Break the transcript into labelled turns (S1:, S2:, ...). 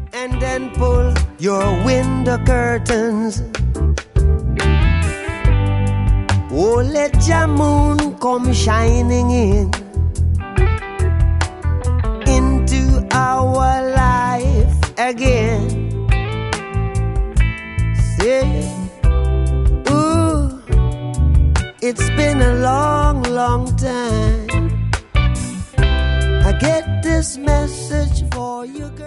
S1: and then pull your window curtains. Oh, let your moon come shining in into our life again. Say, ooh, it's been a long, long time. I get this message for you.